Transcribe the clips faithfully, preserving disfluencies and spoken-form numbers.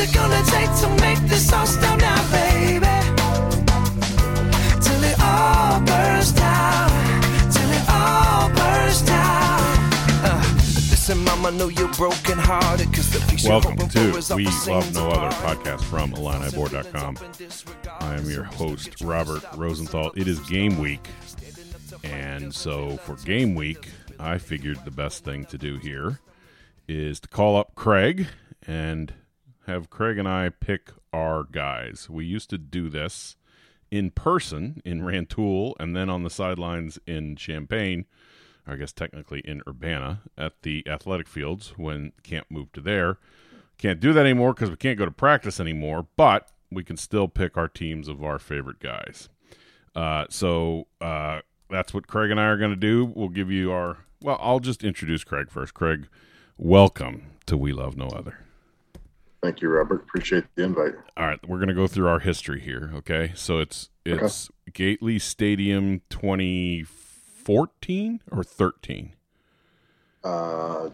it gonna take to make this all stop now, baby? Till it all bursts out, till it all bursts out. Uh, listen, mama, know you're broken hearted, cause the piece Welcome you're to for is all We the same Love No Other tomorrow. podcast from Illini Board dot com. I am your host, Robert Rosenthal. It is game week, and so for game week, I figured the best thing to do here is to call up Craig and have Craig and I pick our guys. We used to do this in person in Rantoul and then on the sidelines in Champaign, or I guess technically in Urbana, at the athletic fields when camp moved to there. Can't do that anymore because we can't go to practice anymore, but we can still pick our teams of our favorite guys. Uh, so uh, that's what Craig and I are going to do. We'll give you our, well, I'll just introduce Craig first. Craig, welcome to We Love No Other. Thank you, Robert. Appreciate the invite. All right, we're going to go through our history here, okay? So it's it's okay. Gately Stadium twenty fourteen or thirteen? Uh,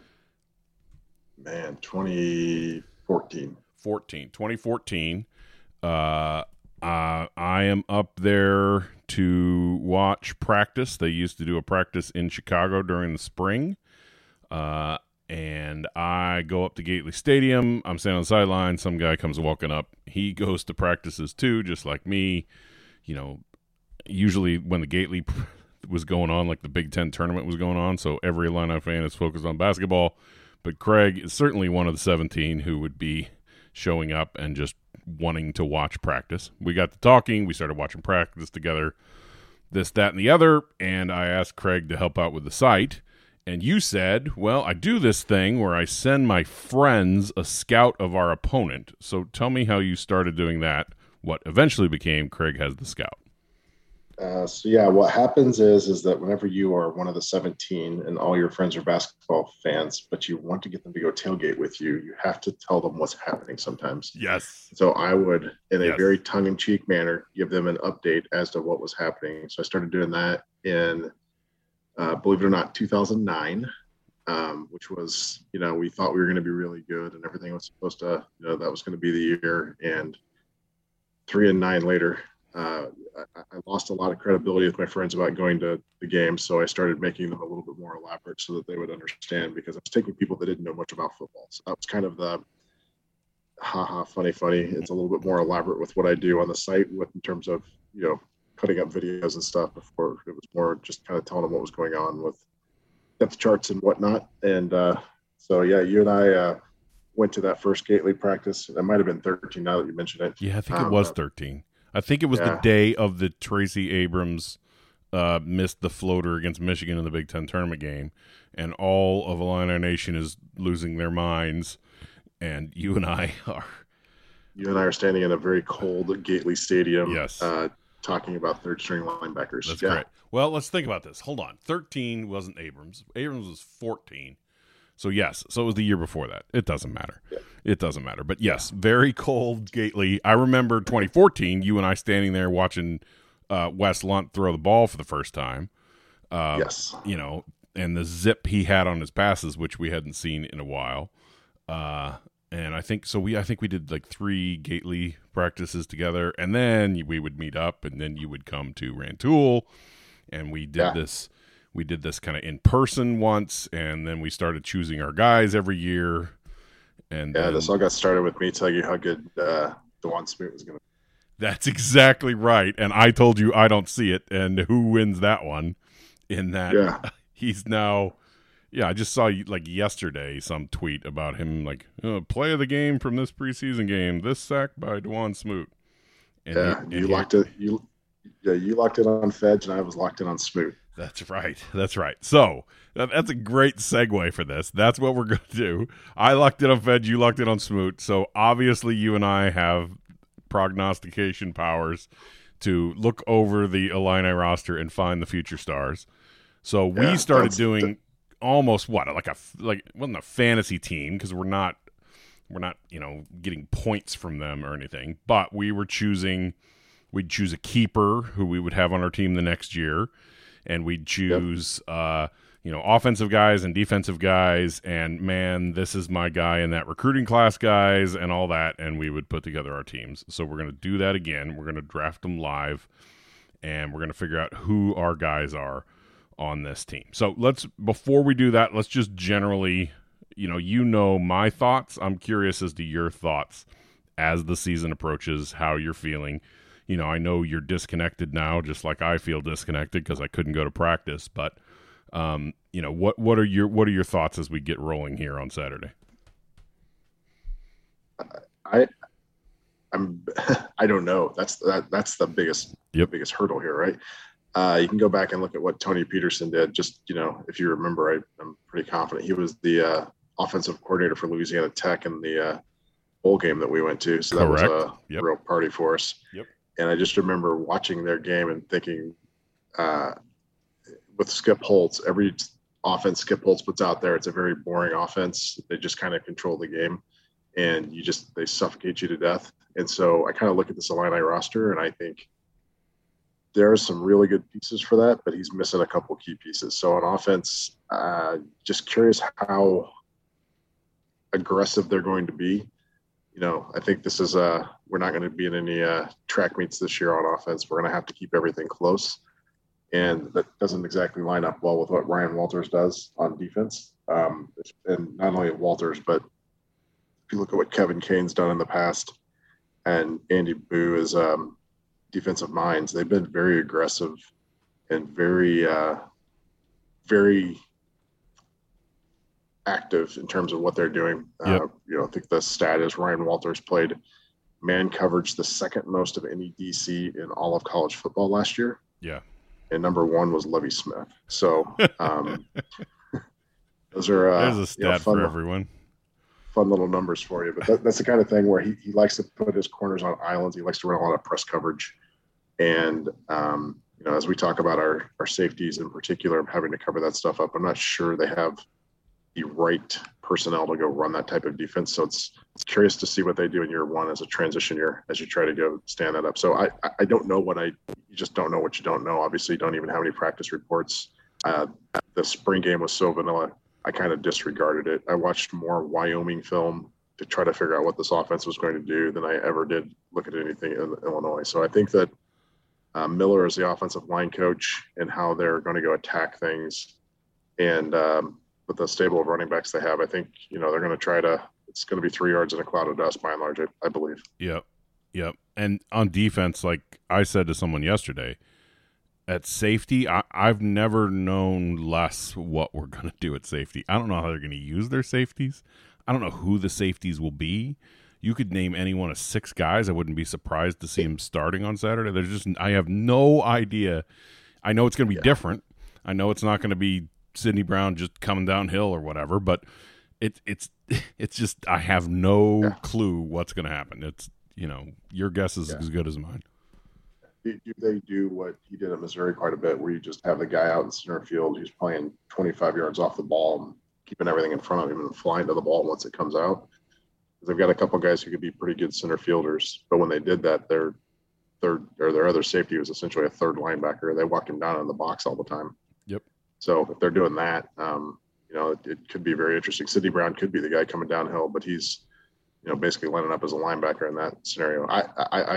man, twenty fourteen. fourteen. twenty fourteen. Uh, uh, I am up there to watch practice. They used to do a practice in Chicago during the spring. Uh, and I go up to Gately Stadium. I'm standing on the sideline. Some guy comes walking up. He goes to practices too, just like me. You know, usually when the Gately was going on, like the Big Ten tournament was going on, so every Illini fan is focused on basketball. But Craig is certainly one of the seventeen who would be showing up and just wanting to watch practice. We got to talking. We started watching practice together, this, that, and the other, and I asked Craig to help out with the site. And you said, well, I do this thing where I send my friends a scout of our opponent. So tell me how you started doing that, what eventually became Craig Has the Scout. Uh, so, yeah, what happens is is that whenever you are one of the seventeen and all your friends are basketball fans, but you want to get them to go tailgate with you, you have to tell them what's happening sometimes. Yes. So I would, in a Yes. very tongue-in-cheek manner, give them an update as to what was happening. So I started doing that in Uh, believe it or not, two thousand nine, um, which was, you know, we thought we were going to be really good and everything was supposed to, you know, that was going to be the year. And three and nine later, uh, I, I lost a lot of credibility with my friends about going to the game. So I started making them a little bit more elaborate so that they would understand, because I was taking people that didn't know much about football. So that was kind of the haha, funny, funny. It's a little bit more elaborate with what I do on the site with in terms of, you know, cutting up videos and stuff. Before it was more just kind of telling them what was going on with depth charts and whatnot. And uh, so, yeah, you and I uh, went to that first Gately practice. That might have been thirteen now that you mentioned it. Yeah, I think um, it was thirteen. I think it was yeah. the day of the Tracy Abrams uh, missed the floater against Michigan in the Big Ten tournament game. And all of Illini Nation is losing their minds. And you and I are. You and I are standing in a very cold Gately Stadium. Yes. Uh, talking about third string linebackers. That's yeah. great. Well, let's think about this. Hold on. thirteen wasn't Abrams. Abrams was fourteen. So, yes. So, it was the year before that. It doesn't matter. Yeah. It doesn't matter. But, yes, very cold Gately. I remember twenty fourteen, you and I standing there watching uh, Wes Lunt throw the ball for the first time. Uh, Yes. You know, and the zip he had on his passes, which we hadn't seen in a while. Uh And I think so. We I think we did like three Gately practices together, and then we would meet up, and then you would come to Rantoul, and we did Yeah. this. We did this kind of in person once, and then we started choosing our guys every year. And Yeah, then, this all got started with me telling you how good uh, DeJuan Smoot was going to be. that's exactly right. And I told you I don't see it, and who wins that one? In that Yeah. he's now. Yeah, I just saw like yesterday some tweet about him like oh, play of the game from this preseason game. This sack by DeJuan Smoot. And Yeah, he- you and he- locked it. You, yeah, you locked it on Fedge, and I was locked in on Smoot. That's right. That's right. So that, that's a great segue for this. That's what we're going to do. I locked it on Fed. You locked it on Smoot. So obviously you and I have prognostication powers to look over the Illini roster and find the future stars. So we Yeah, started that's- doing almost what like a like it wasn't a fantasy team because we're not we're not you know getting points from them or anything, but we were choosing we'd choose a keeper who we would have on our team the next year, and we'd choose yep. uh you know, offensive guys and defensive guys, and man, this is my guy in that recruiting class guys and all that, and we would put together our teams. So we're going to do that again. We're going to draft them live, and we're going to figure out who our guys are on this team. So let's, before we do that, let's just generally, you know, you know my thoughts. I'm curious as to your thoughts as the season approaches, how you're feeling. You know, I know you're disconnected now, just like I feel disconnected because I couldn't go to practice. But, um, you know, what what are your what are your thoughts as we get rolling here on Saturday? I I'm I don't know. That's that that's the biggest yep. biggest hurdle here, right? Uh, you can go back and look at what Tony Peterson did. Just, you know, if you remember, I, I'm pretty confident he was the uh, offensive coordinator for Louisiana Tech in the uh, bowl game that we went to. So that Correct. was a yep. real party for us. Yep. And I just remember watching their game and thinking, uh, with Skip Holtz, every offense Skip Holtz puts out there, it's a very boring offense. They just kind of control the game, and you just they suffocate you to death. And so I kind of look at this Illini roster, and I think there are some really good pieces for that, but he's missing a couple key pieces. So on offense, uh, just curious how aggressive they're going to be. You know, I think this is uh we're not going to be in any uh, track meets this year on offense. We're going to have to keep everything close, and that doesn't exactly line up well with what Ryan Walters does on defense. Um, and not only Walters, but if you look at what Kevin Kane's done in the past, and Andy Boo is um, defensive minds, they've been very aggressive and very, uh, very active in terms of what they're doing. Yep. Uh, you know, I think the stat is Ryan Walters played man coverage the second most of any D C in all of college football last year. Yeah. And number one was Lovie Smith. So um, those are uh, there's a stat you know, fun, for everyone. Fun little numbers for you. But that, that's the kind of thing where he, he likes to put his corners on islands. He likes to run a lot of press coverage. And, um, you know, as we talk about our, our safeties in particular, having to cover that stuff up, I'm not sure they have the right personnel to go run that type of defense. So it's, it's curious to see what they do in year one as a transition year, as you try to go stand that up. So I, I don't know what I, you just don't know what you don't know. Obviously you don't even have any practice reports. Uh, the spring game was so vanilla. I kind of disregarded it. I watched more Wyoming film to try to figure out what this offense was going to do than I ever did look at anything in Illinois. So I think that uh, Miller is the offensive line coach and how they're going to go attack things. And um, with the stable of running backs they have, I think, you know, they're going to try to, it's going to be three yards in a cloud of dust by and large, I, I believe. Yep. Yep. And on defense, like I said to someone yesterday, at safety, I, I've never known less what we're going to do at safety. I don't know how they're going to use their safeties. I don't know who the safeties will be. You could name any one of six guys. I wouldn't be surprised to see him starting on Saturday. There's just, I have no idea. I know it's going to be yeah. different. I know it's not going to be Sidney Brown just coming downhill or whatever, but it, it's, it's just, I have no yeah. clue what's going to happen. It's, you know, your guess is yeah. as good as mine. Do they do what he did at Missouri quite a bit, where you just have the guy out in center field who's playing twenty-five yards off the ball and keeping everything in front of him and flying to the ball once it comes out? They've got a couple of guys who could be pretty good center fielders, but when they did that, their third or their other safety was essentially a third linebacker. They walked him down in the box all the time. Yep. So if they're doing that, um, you know, it, it could be very interesting. Sidney Brown could be the guy coming downhill, but he's, you know, basically lining up as a linebacker in that scenario. I, I, I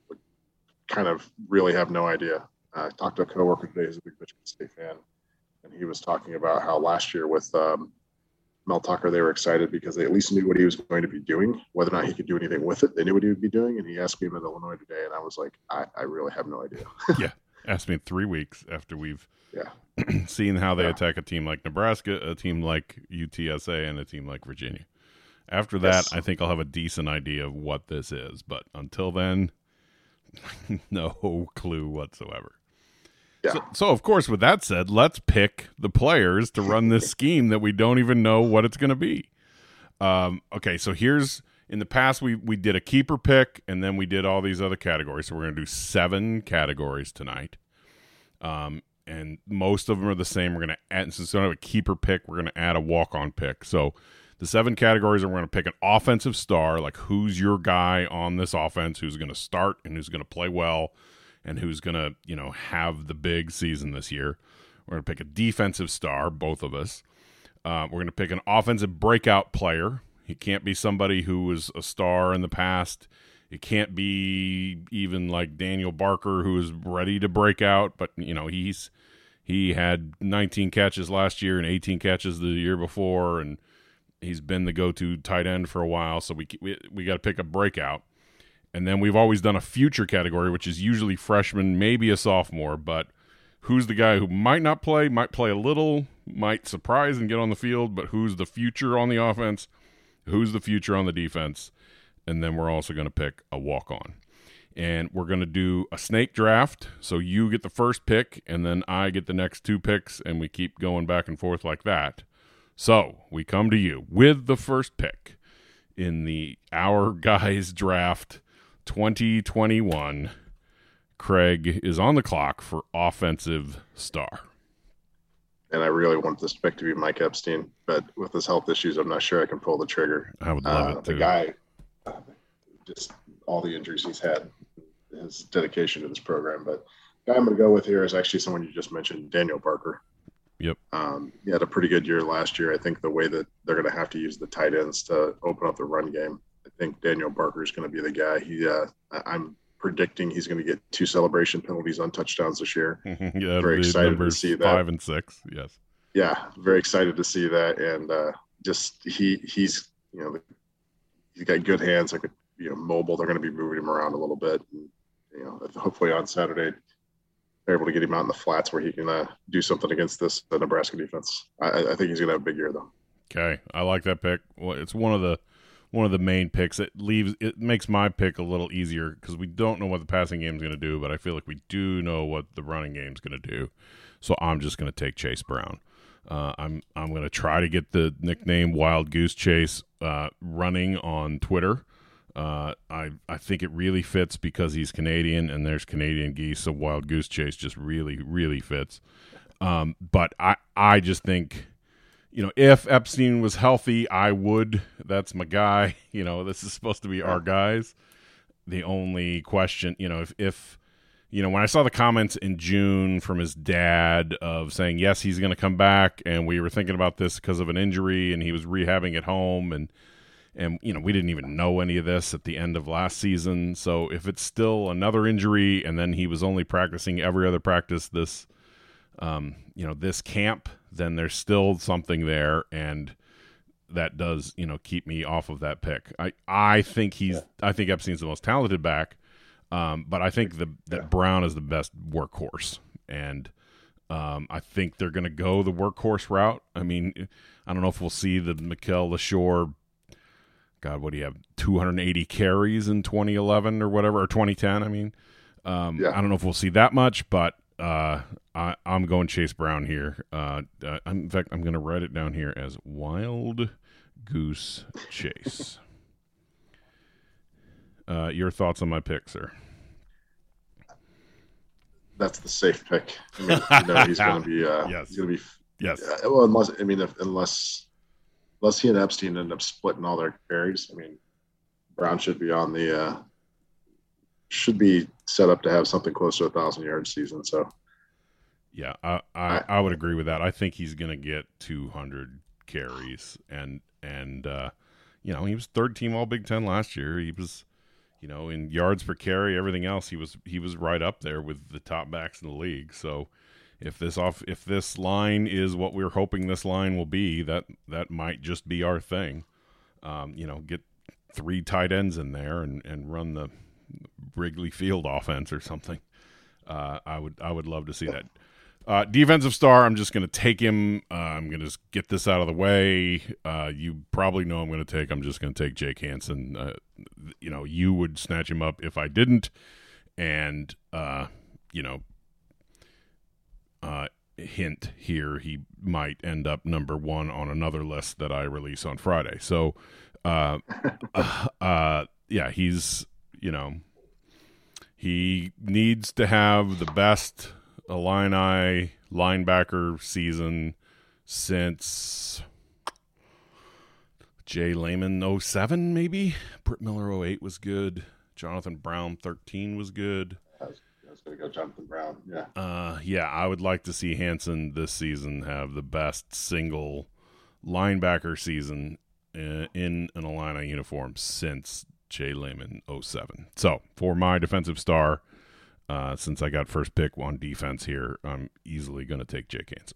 kind of really have no idea. Uh, I talked to a coworker today who's a big Michigan State fan, and he was talking about how last year with um, Mel Tucker, they were excited because they at least knew what he was going to be doing. Whether or not he could do anything with it, they knew what he would be doing. And he asked me about Illinois today, and I was like, I, I really have no idea. Yeah, asked me in three weeks after we've yeah seen how they yeah. attack a team like Nebraska, a team like U T S A, and a team like Virginia. After that, yes. I think I'll have a decent idea of what this is. But until then, no clue whatsoever. Yeah. So, so, of course, with that said, let's pick the players to run this scheme that we don't even know what it's going to be. Um, okay, so here's, in the past, we, we did a keeper pick, and then we did all these other categories. So we're going to do seven categories tonight. Um, and most of them are the same. We're going to add, since we don't have a keeper pick, we're going to add a walk-on pick. So the seven categories are we're going to pick an offensive star, like who's your guy on this offense, who's going to start and who's going to play well and who's going to, you know, have the big season this year. We're going to pick a defensive star, both of us. Uh, we're going to pick an offensive breakout player. He can't be somebody who was a star in the past. It can't be even like Daniel Barker, who is ready to break out, but you know he's he had nineteen catches last year and eighteen catches the year before, and he's been the go-to tight end for a while. So we we, we got to pick a breakout, and then we've always done a future category, which is usually freshman, maybe a sophomore, but who's the guy who might not play, might play a little, might surprise and get on the field, but who's the future on the offense, who's the future on the defense. And then we're also going to pick a walk-on. And we're going to do a snake draft. So you get the first pick, and then I get the next two picks, and we keep going back and forth like that. So we come to you with the first pick in the Our Guys Draft twenty twenty-one. Craig is on the clock for offensive star. And I really want this pick to be Mike Epstein, but with his health issues, I'm not sure I can pull the trigger. I would love uh, it too. The guy, uh, just all the injuries he's had, his dedication to this program. But the guy I'm going to go with here is actually someone you just mentioned, Daniel Barker. Yep. Um, he had a pretty good year last year. I think the way that they're going to have to use the tight ends to open up the run game, I think Daniel Barker is going to be the guy. He, uh, I'm predicting he's going to get two celebration penalties on touchdowns this year. Yeah, very excited to see that. Five and six, yes. Yeah, very excited to see that, and uh, just he he's you know he's got good hands, like you know mobile. They're going to be moving him around a little bit, and, you know hopefully on Saturday they're able to get him out in the flats where he can uh, do something against this the Nebraska defense. I, I think he's going to have a big year though. Okay, I like that pick. Well, it's one of the one of the main picks. It leaves it makes my pick a little easier because we don't know what the passing game is going to do, but I feel like we do know what the running game is going to do. So I'm just going to take Chase Brown. Uh, I'm I'm going to try to get the nickname Wild Goose Chase uh, running on Twitter. Uh, I I think it really fits because he's Canadian and there's Canadian geese, so Wild Goose Chase just really really fits. Um, but I I just think, you know, if Epstein was healthy, I would. That's my guy. You know, this is supposed to be our guys. The only question, you know, if if you know, when I saw the comments in June from his dad of saying, yes, he's going to come back, and we were thinking about this because of an injury, and he was rehabbing at home, and, and you know, we didn't even know any of this at the end of last season. So if it's still another injury, and then he was only practicing every other practice this, um, you know, this camp, then there's still something there, and that does, you know, keep me off of that pick. I, I think he's, yeah. I think Epstein's the most talented back. Um, but I think the, that yeah. Brown is the best workhorse, and um, I think they're going to go the workhorse route. I mean, I don't know if we'll see the Mikel Leshore, God, what do you have, two hundred eighty carries in twenty eleven or whatever, or twenty ten, I mean. Um, yeah. I don't know if we'll see that much, but uh, I, I'm going Chase Brown here. Uh, uh, in fact, I'm going to write it down here as Wild Goose Chase. Uh, your thoughts on my pick, sir? That's the safe pick. I mean, you know, he's going to be. Uh, yes. He's going to be. Yes. Uh, well, unless I mean, if, unless unless he and Epstein end up splitting all their carries, I mean, Brown should be on the. Uh, should be set up to have something close to a thousand yard season. So. Yeah, I, I I would agree with that. I think he's going to get two hundred carries, and and uh, you know, he was third team All Big Ten last year. He was. You know, in yards per carry, everything else, he was he was right up there with the top backs in the league. So, if this off if this line is what we're hoping this line will be, that that might just be our thing. Um, you know, get three tight ends in there and, and run the Wrigley Field offense or something. Uh, I would I would love to see that. Uh, defensive star, I'm just going to take him. Uh, I'm going to get this out of the way. Uh, you probably know I'm going to take. I'm just going to take Jake Hansen. Uh, you know, you would snatch him up if I didn't. And, uh, you know, uh, hint here, he might end up number one on another list that I release on Friday. So, uh, uh, uh, yeah, he's, you know, he needs to have the best Illini linebacker season since Jay Lehman oh seven, maybe. Britt Miller oh eight was good. Jonathan Brown thirteen was good. I was going to go Jonathan Brown. Yeah. Uh, yeah, I would like to see Hansen this season have the best single linebacker season in, in an Illini uniform since Jay Lehman oh seven. So for my defensive star, uh, since I got first pick on defense here, I'm easily going to take Jake Hansen.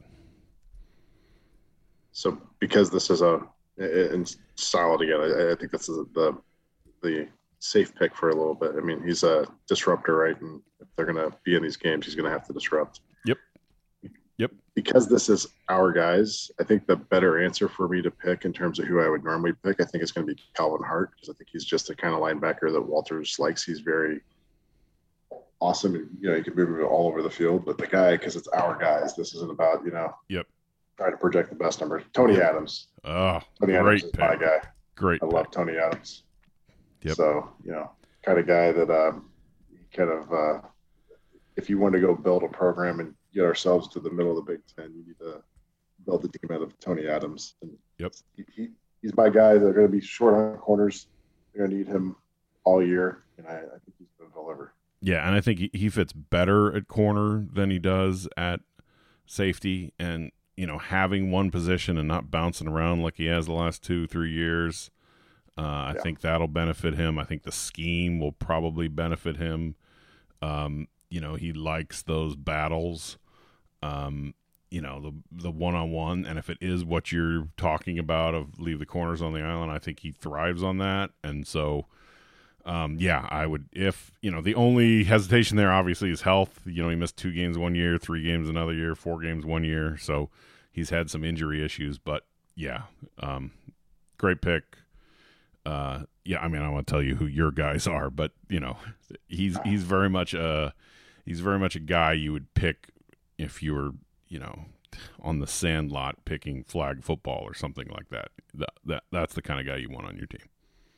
So because this is a in solid again, I, I think this is the the safe pick for a little bit. I mean, he's a disruptor, right? And if they're going to be in these games, he's going to have to disrupt. Yep. Yep. Because this is our guys, I think the better answer for me to pick in terms of who I would normally pick, I think it's going to be Calvin Hart, because I think he's just the kind of linebacker that Walters likes. He's very awesome. And, you know, you can move him all over the field, but the guy, because it's our guys, this isn't about, you know, yep, trying to project the best numbers. Tony Adams. Oh, Tony great Adams is pick. my guy. Great. I love Tony Adams. Yep. So, you know, kind of guy that um, kind of, uh, if you want to go build a program and get ourselves to the middle of the Big Ten, you need to build the team out of Tony Adams. And yep. He, he, he's my guy. They're going to be short on corners. They're going to need him all year, and I, I think he's going to deliver. Yeah, and I think he, he fits better at corner than he does at safety. And, you know, having one position and not bouncing around like he has the last two, three years, uh, I yeah. think that'll benefit him. I think the scheme will probably benefit him. Um, you know, he likes those battles, um, you know, the the one-on-one. And if it is what you're talking about of leave the corners on the island, I think he thrives on that. And so, um, yeah, I would, if, you know, the only hesitation there obviously is health. You know, he missed two games one year, three games another year, four games one year. So he's had some injury issues. But, yeah, um, great pick. Uh, yeah, I mean, I don't want to tell you who your guys are, but, you know, he's he's very much a he's very much a guy you would pick if you were, you know, on the Sandlot picking flag football or something like that. That, that that's the kind of guy you want on your team.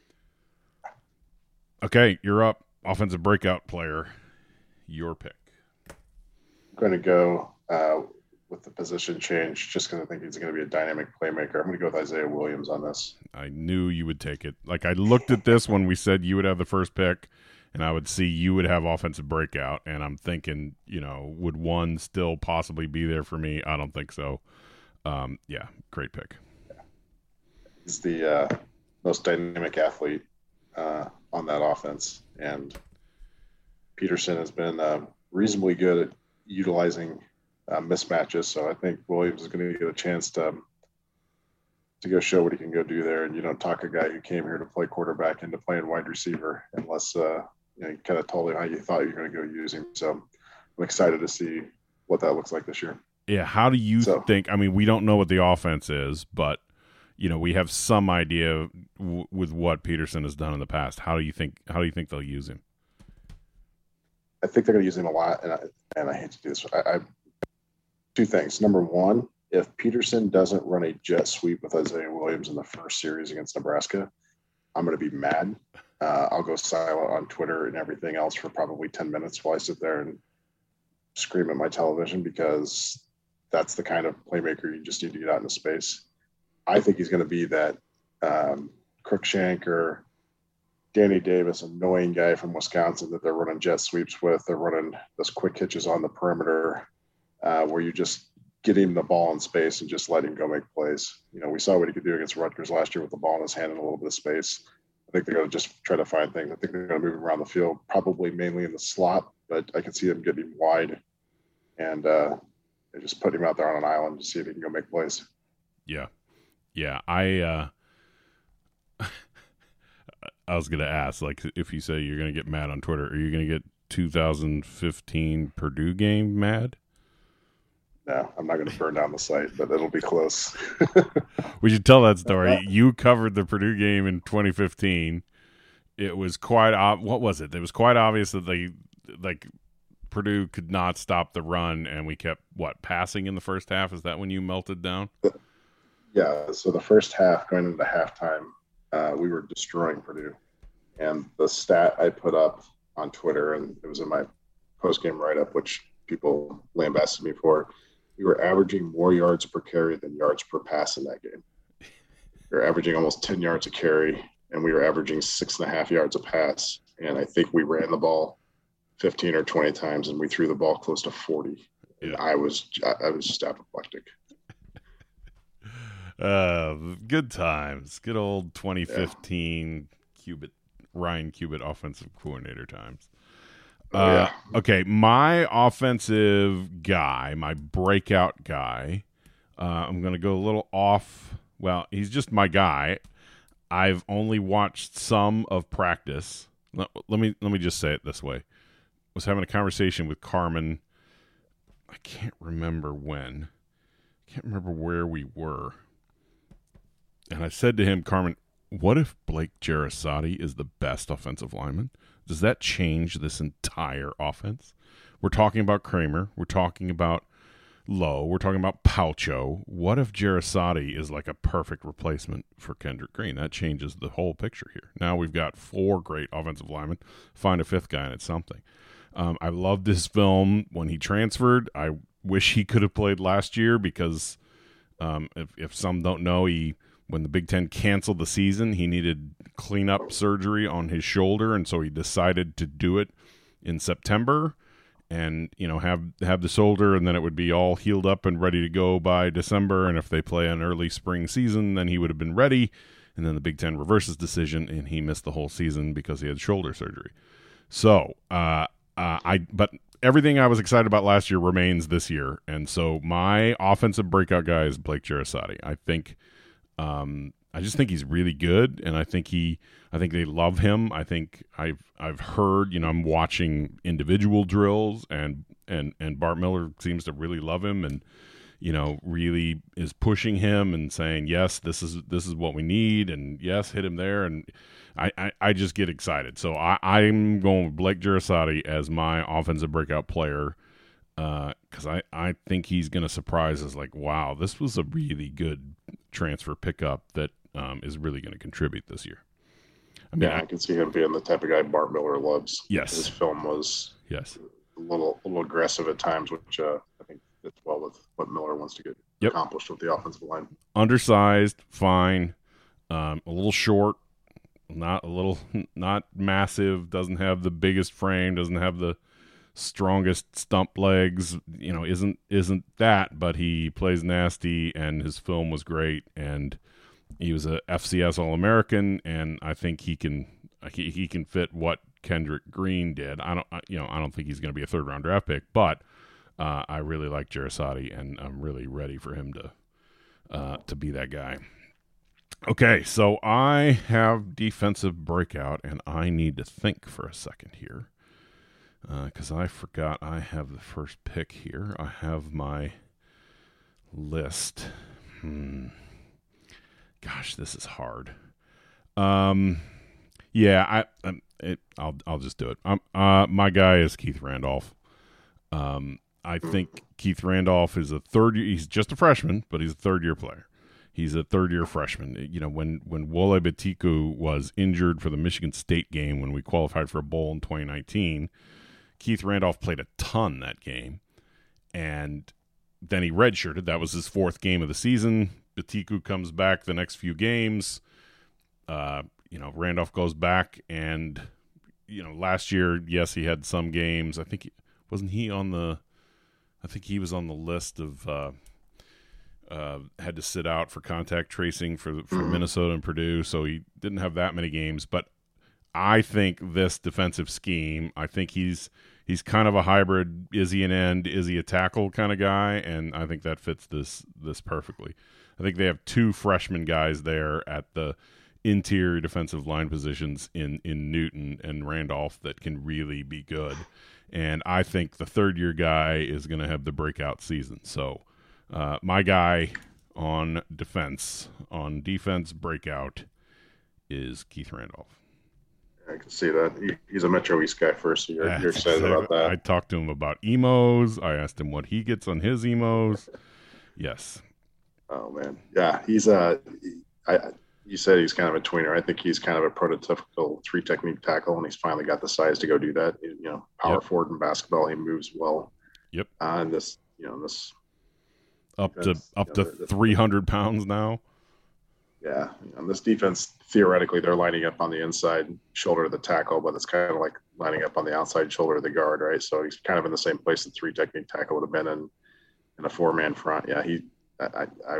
Okay, you're up. Offensive breakout player, your pick. I'm going to go uh, with the position change just because I think he's going to be a dynamic playmaker. I'm going to go with Isaiah Williams on this. I knew you would take it. Like, I looked at this when we said you would have the first pick, and I would see you would have offensive breakout, and I'm thinking, you know, would one still possibly be there for me? I don't think so. Um, yeah, great pick. He's the uh, most dynamic athlete uh, on that offense, and Peterson has been uh, reasonably good at utilizing uh, mismatches, so I think Williams is going to get a chance to um, to go show what he can go do there. And you don't talk a guy who came here to play quarterback into playing wide receiver unless uh, you know, you kind of told him how you thought you were going to go use him. So I'm excited to see what that looks like this year. Yeah, how do you so, think – I mean, we don't know what the offense is, but, you know, we have some idea w- with what Peterson has done in the past. How do you think How do you think they'll use him? I think they're going to use him a lot, and I, and I hate to do this. I, I two things. Number one, if Peterson doesn't run a jet sweep with Isaiah Williams in the first series against Nebraska, I'm going to be mad. Uh, I'll go silent on Twitter and everything else for probably ten minutes while I sit there and scream at my television, because that's the kind of playmaker you just need to get out into space. I think he's going to be that um, Cruikshank or Danny Davis, annoying guy from Wisconsin that they're running jet sweeps with. They're running those quick hitches on the perimeter uh, where you just get him the ball in space and just let him go make plays. You know, we saw what he could do against Rutgers last year with the ball in his hand in a little bit of space. I think they're going to just try to find things. I think they're going to move him around the field, probably mainly in the slot, but I can see them getting him wide and uh, just put him out there on an island to see if he can go make plays. Yeah. Yeah. I, uh, I was going to ask, like, if you say you're going to get mad on Twitter, are you going to get two thousand fifteen Purdue game mad? No, I'm not going to burn down the site, but it'll be close. We should tell that story. You covered the Purdue game in twenty fifteen. It was quite ob- what was it? It was quite obvious that they like Purdue could not stop the run, and we kept what passing in the first half. Is that when you melted down? Yeah. So the first half, going into halftime, uh, we were destroying Purdue, and the stat I put up on Twitter, and it was in my post game write up, which people lambasted me for. We were averaging more yards per carry than yards per pass in that game. We were averaging almost ten yards a carry, and we were averaging six and a half yards a pass. And I think we ran the ball fifteen or twenty times, and we threw the ball close to forty. And Yeah. I was I, I was just apoplectic. Uh, good times. Good old twenty fifteen yeah. Cubitt, Ryan Cubitt offensive coordinator times. Oh, uh, yeah. Okay, my offensive guy, my breakout guy, uh, I'm going to go a little off. Well, he's just my guy. I've only watched some of practice. Let, let me let me just say it this way. I was having a conversation with Carmen. I can't remember when. I can't remember where we were. And I said to him, Carmen, what if Blake Jarosati is the best offensive lineman? Does that change this entire offense? We're talking about Kramer. We're talking about Lowe. We're talking about Palcho. What if Jarosati is like a perfect replacement for Kendrick Green? That changes the whole picture here. Now we've got four great offensive linemen. Find a fifth guy and it's something. Um, I loved his film when he transferred. I wish he could have played last year because um, if, if some don't know, he when the Big Ten canceled the season, he needed cleanup surgery on his shoulder, and so he decided to do it in September and, you know, have have the shoulder, and then it would be all healed up and ready to go by December, and if they play an early spring season, then he would have been ready, and then the Big Ten reverses decision, and he missed the whole season because he had shoulder surgery. So, uh, uh, I but everything I was excited about last year remains this year, and so my offensive breakout guy is Blake Jarosati. I think Um, I just think he's really good, and I think he, I think they love him. I think I've I've heard, you know, I'm watching individual drills, and and and Bart Miller seems to really love him, and you know, really is pushing him and saying, yes, this is this is what we need, and yes, hit him there, and I I, I just get excited. So I I'm going with Blake Jarosati as my offensive breakout player. Because uh, I, I think he's going to surprise us like, wow, this was a really good transfer pickup that um, is really going to contribute this year. I mean, yeah, I, I can see him being the type of guy Bart Miller loves. Yes. His film was yes a little a little aggressive at times, which uh, I think fits well with what Miller wants to get yep. accomplished with the offensive line. Undersized, fine, um, a little short, not a little, not massive, doesn't have the biggest frame, doesn't have the strongest stump legs, you know, isn't isn't that, but he plays nasty, and his film was great, and he was a F C S All-American, and I think he can he, he can fit what Kendrick Green did. I don't you know I don't think he's going to be a third round draft pick, but uh, I really like Jarosati, and I'm really ready for him to uh, to be that guy. Okay, so I have defensive breakout, and I need to think for a second here. Because uh, I forgot I have the first pick here. I have my list. Hmm. Gosh, this is hard. Um, yeah, I, it, I'll, I'll just do it. I'm, uh, my guy is Keith Randolph. Um, I think Keith Randolph is a third year. He's just a freshman, but he's a third year player. He's a third year freshman. You know, when when Wole Betiku was injured for the Michigan State game when we qualified for a bowl in twenty nineteen. Keith Randolph played a ton that game, and then he redshirted. That was his fourth game of the season. Betiku comes back the next few games. Uh, you know, Randolph goes back, and you know, last year, yes, he had some games. I think he, wasn't he on the? I think he was on the list of uh, uh, had to sit out for contact tracing for for mm-hmm. Minnesota and Purdue, so he didn't have that many games, but. I think this defensive scheme, I think he's he's kind of a hybrid. Is he an end? Is he a tackle kind of guy? And I think that fits this this perfectly. I think they have two freshman guys there at the interior defensive line positions in, in Newton and Randolph that can really be good. And I think the third-year guy is going to have the breakout season. So uh, my guy on defense, on defense breakout, is Keith Randolph. I can see that. He, he's a Metro East guy first, so you're, you're excited exactly. about that. I talked to him about emos. I asked him what he gets on his emos. Yes. Oh, man. Yeah, he's a – I, you said he's kind of a tweener. I think he's kind of a prototypical three-technique tackle, and he's finally got the size to go do that. You know, power yep. forward in basketball, he moves well. Yep. Uh, and this, you know, this – Up to up to three hundred pounds now. Yeah, on this defense, theoretically, they're lining up on the inside shoulder of the tackle, but it's kind of like lining up on the outside shoulder of the guard, right? So he's kind of in the same place the three technique tackle would have been in, in a four man front. Yeah, he, I, I,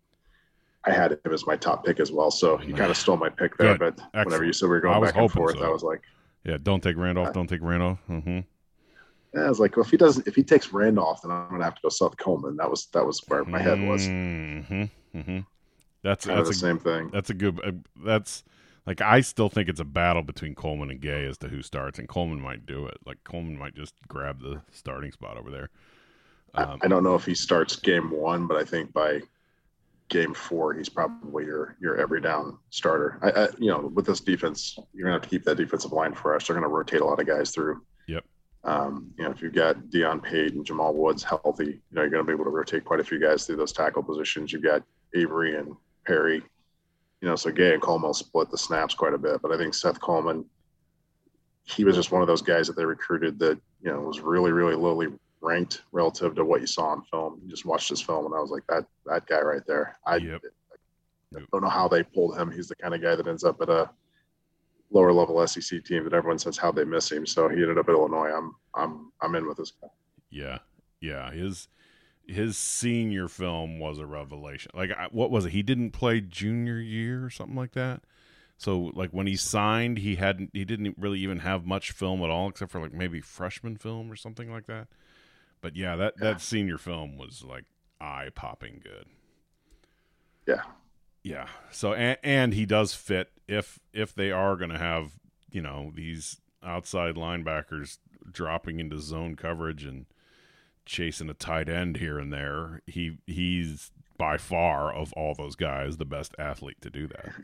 I had him as my top pick as well. So you kind of stole my pick there. Good. But Excellent. whenever you said we were going back and forth, so. I was like, yeah, don't take Randolph. Uh, don't take Randolph. Mm-hmm. Yeah, I was like, well, if he doesn't, if he takes Randolph, then I'm gonna have to go Seth Coleman. That was that was where my head was. Mm-hmm. Mm-hmm. That's kind that's of the a, same thing. That's a good. Uh, that's like I still think it's a battle between Coleman and Gay as to who starts, and Coleman might do it. Like Coleman might just grab the starting spot over there. Um, I, I don't know if he starts game one, but I think by game four, he's probably your your every down starter. I, I you know, with this defense, you're gonna have to keep that defensive line fresh. They're gonna rotate a lot of guys through. Yep. Um, you know, if you've got Deion Pate and Jamal Woods healthy, you know, you're gonna be able to rotate quite a few guys through those tackle positions. You've got Avery and Perry, you know, so Gay and Coleman will split the snaps quite a bit. But I think Seth Coleman, he was just one of those guys that they recruited that, you know, was really, really lowly ranked relative to what you saw on film. You just watched his film, and I was like, that that guy right there. I, yep. I don't know how they pulled him. He's the kind of guy that ends up at a lower level S E C team that everyone says how they miss him. So he ended up at Illinois. I'm I'm I'm in with this guy. Yeah, yeah. His his senior film was a revelation. Like, what was it? He didn't play junior year or something like that. So, like, when he signed, he hadn't he didn't really even have much film at all, except for like maybe freshman film or something like that. But yeah, that, yeah. that senior film was like eye popping good. Yeah. Yeah. So and, and he does fit if if they are going to have, you know, these outside linebackers dropping into zone coverage and chasing a tight end here and there. He he's by far of all those guys the best athlete to do that.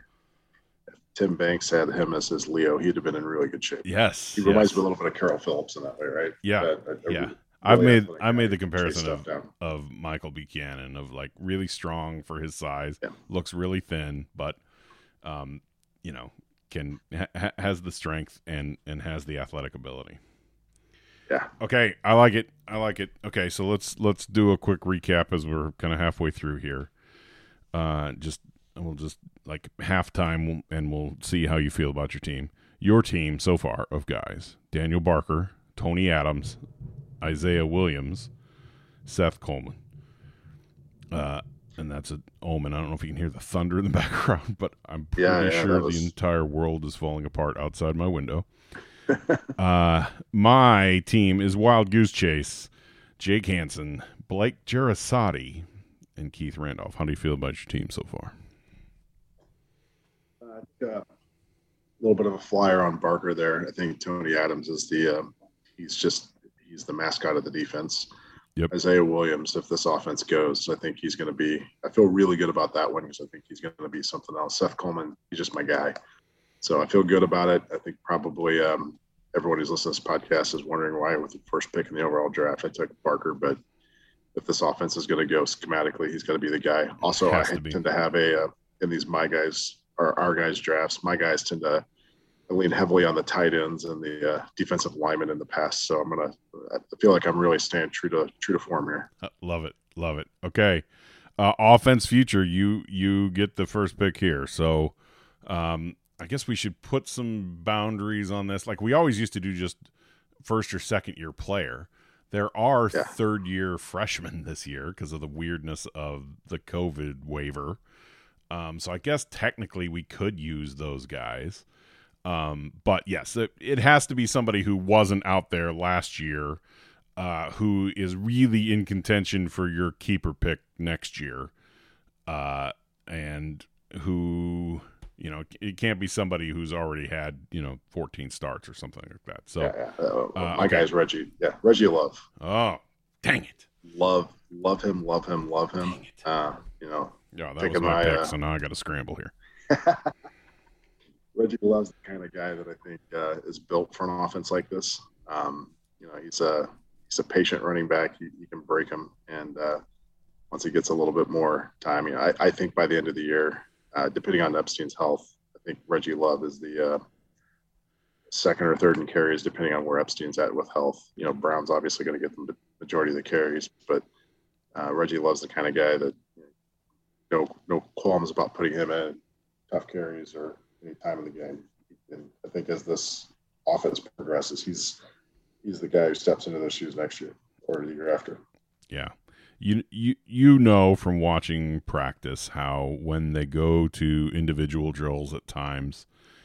Tim Banks had him as his Leo. He'd have been in really good shape. Yes, he reminds yes. me a little bit of Carroll Phillips in that way, right? Yeah, that, that, yeah. Really I've made I made the comparison of, down. of Michael Buchanan of like really strong for his size, yeah. looks really thin, but um, you know, can ha- has the strength and and has the athletic ability. Yeah. Okay, I like it. I like it. Okay, so let's let's do a quick recap as we're kind of halfway through here. Uh, just we'll just like halftime, and we'll see how you feel about your team. Your team so far of guys: Daniel Barker, Tony Adams, Isaiah Williams, Seth Coleman. Uh, and that's an omen. I don't know if you can hear the thunder in the background, but I'm pretty yeah, yeah, sure was... the entire world is falling apart outside my window. uh, my team is Wild Goose Chase, Jake Hansen, Blake Gerasati, and Keith Randolph. How do you feel about your team so far? Uh, a little bit of a flyer on Barker there. I think Tony Adams is the um, he's just he's the mascot of the defense. Yep. Isaiah Williams, if this offense goes, I think he's going to be. I feel really good about that one because I think he's going to be something else. Seth Coleman, he's just my guy. So I feel good about it. I think probably um, everyone who's listening to this podcast is wondering why with the first pick in the overall draft, I took Barker. But if this offense is going to go schematically, he's got to be the guy. Also, I to tend to have a, uh, in these my guys or our guys drafts, my guys tend to lean heavily on the tight ends and the uh, defensive linemen in the past. So I'm going to, I feel like I'm really staying true to true to form here. Uh, love it. Love it. Okay. Uh, offense future, you, you get the first pick here. So, um, I guess we should put some boundaries on this. Like we always used to do just first or second year player. There are yeah. third year freshmen this year because of the weirdness of the COVID waiver. Um, so I guess technically we could use those guys. Um, but yes, it, it has to be somebody who wasn't out there last year, uh, who is really in contention for your keeper pick next year. Uh, and who, you know, it can't be somebody who's already had, you know, fourteen starts or something like that. So yeah, yeah. Uh, uh, my okay. guy's Reggie. Yeah. Reggie Love. Oh, dang it. Love, love him, love him, love him. Uh, you know, yeah, that was my, my pick. Uh, so now I got to scramble here. Reggie Love's the kind of guy that I think uh, is built for an offense like this. Um, you know, he's a he's a patient running back. You, you can break him, and uh, once he gets a little bit more time, you know, I, I think by the end of the year, uh, depending on Epstein's health, I think Reggie Love is the uh, second or third in carries, depending on where Epstein's at with health. You know, Brown's obviously going to get the majority of the carries, but uh, Reggie Love's the kind of guy that you know, no no qualms about putting him in tough carries or any time in the game. And I think as this offense progresses, he's he's the guy who steps into those shoes next year or the year after. Yeah. You you you know from watching practice how when they go to individual drills at times,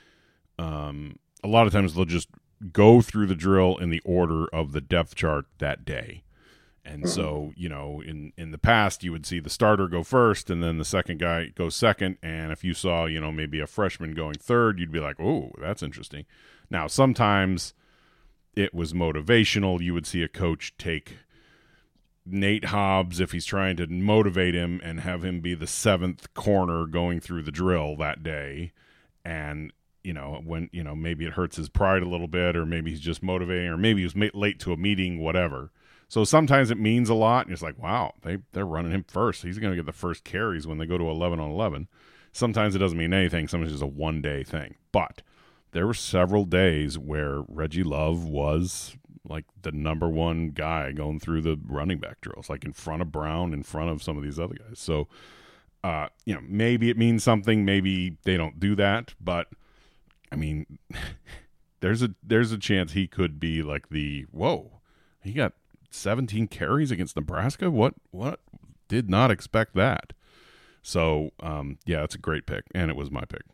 um, a lot of times they'll just go through the drill in the order of the depth chart that day. And so, you know, in, in the past, you would see the starter go first and then the second guy go second. And if you saw, you know, maybe a freshman going third, you'd be like, oh, that's interesting. Now, sometimes it was motivational. You would see a coach take Nate Hobbs if he's trying to motivate him and have him be the seventh corner going through the drill that day. And, you know, when, you know, maybe it hurts his pride a little bit, or maybe he's just motivating, or maybe he was ma- late to a meeting, whatever. So sometimes it means a lot, and it's like, wow, they, they're running him first. He's going to get the first carries when they go to eleven on eleven. Sometimes it doesn't mean anything. Sometimes it's just a one-day thing. But there were several days where Reggie Love was like the number one guy going through the running back drills, like in front of Brown, in front of some of these other guys. So, uh, you know, maybe it means something. Maybe they don't do that. But, I mean, there's a there's a chance he could be like the, whoa, he got seventeen carries against Nebraska. What, what did not expect that. So, um, yeah, it's a great pick. And it was my pick.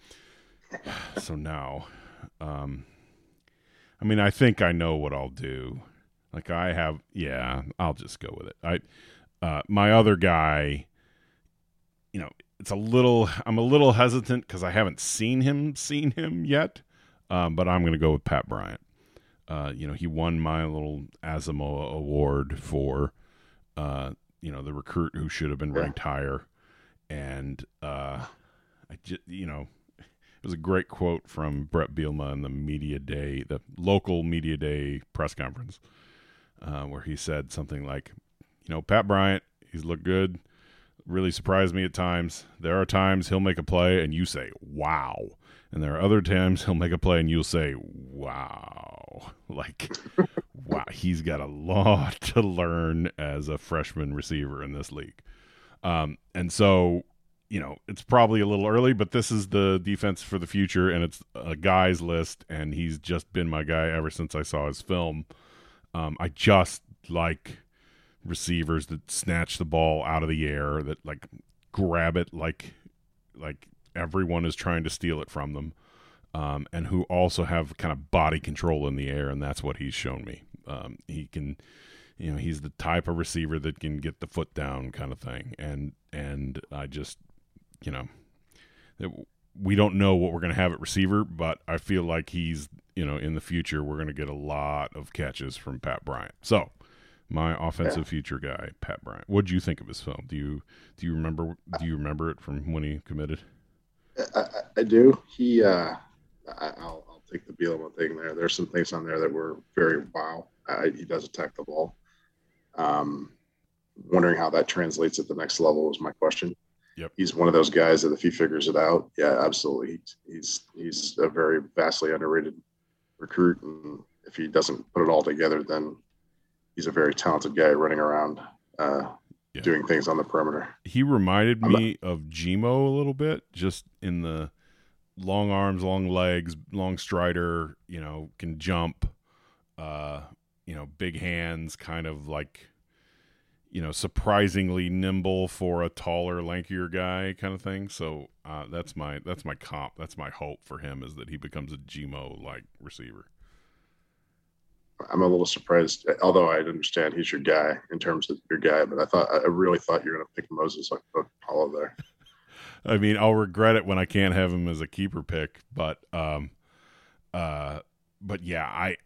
So now, um, I mean, I think I know what I'll do. Like I have, yeah, I'll just go with it. I, uh, my other guy, you know, it's a little, I'm a little hesitant cause I haven't seen him, seen him yet. Um, but I'm going to go with Pat Bryant. Uh, you know, he won my little Asamoah award for, uh, you know, the recruit who should have been ranked higher. And, uh, I just, you know, it was a great quote from Brett Bielema in the media day, the local media day press conference, uh, where he said something like, you know, Pat Bryant, he's looked good, really surprised me at times. There are times he'll make a play and you say, wow. And there are other times he'll make a play and you'll say, wow. Like, wow, he's got a lot to learn as a freshman receiver in this league. Um, and so, you know, it's probably a little early, but this is the defense for the future, and it's a guy's list, and he's just been my guy ever since I saw his film. Um, I just like receivers that snatch the ball out of the air, that like grab it like like everyone is trying to steal it from them, um, and who also have kind of body control in the air, and that's what he's shown me. Um, he can, you know, he's the type of receiver that can get the foot down kind of thing, and and I just, you know, it, we don't know what we're going to have at receiver, but I feel like he's, you know, in the future we're going to get a lot of catches from Pat Bryant. So my offensive yeah. future guy, Pat Bryant. What do you think of his film? Do you do you remember do you remember it from when he committed? I, I do. He, uh, I, I'll, I'll take the Bielema thing there. There's some things on there that were very wow. Uh, he does attack the ball. Um, wondering how that translates at the next level is my question. Yep. He's one of those guys that if he figures it out, yeah, absolutely. He's he's a very vastly underrated recruit, and if he doesn't put it all together, then he's a very talented guy running around, uh, yeah. doing things on the perimeter. He reminded me not- of Gmo a little bit, just in the long arms, long legs, long strider. You know, can jump. Uh, you know, big hands, kind of like, you know, surprisingly nimble for a taller, lankier guy kind of thing. So uh, that's my that's my comp. That's my hope for him, is that he becomes a Gmo-like receiver. I'm a little surprised, although I understand he's your guy in terms of your guy, but I thought I really thought you were going to pick Moses like Paulo there. I mean, I'll regret it when I can't have him as a keeper pick, but um, uh, but yeah, I.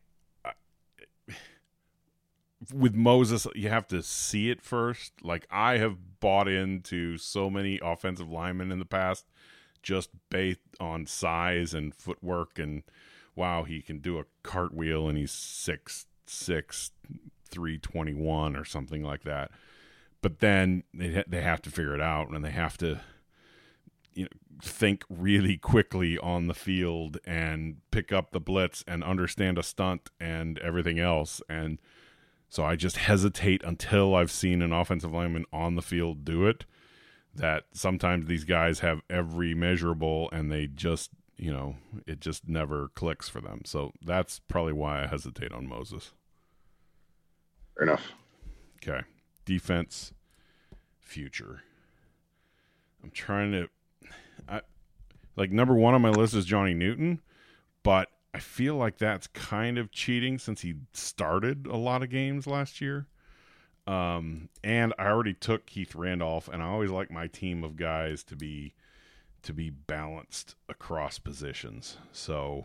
With Moses, you have to see it first. Like, I have bought into so many offensive linemen in the past just based on size and footwork, and wow, he can do a cartwheel and he's six six, three twenty-one or something like that. But then they ha- they have to figure it out, and they have to, you know, think really quickly on the field and pick up the blitz and understand a stunt and everything else. And so I just hesitate until I've seen an offensive lineman on the field do it, that sometimes these guys have every measurable and they just, you know, it just never clicks for them. So that's probably why I hesitate on Moses. Fair enough. Okay. Defense, future. I'm trying to, I like number one on my list is Johnny Newton, but I feel like that's kind of cheating since he started a lot of games last year. Um, and I already took Keith Randolph, and I always like my team of guys to be to be balanced across positions. So,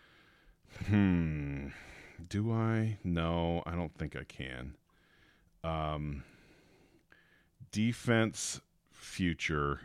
hmm, do I? No, I don't think I can. Um, defense, future.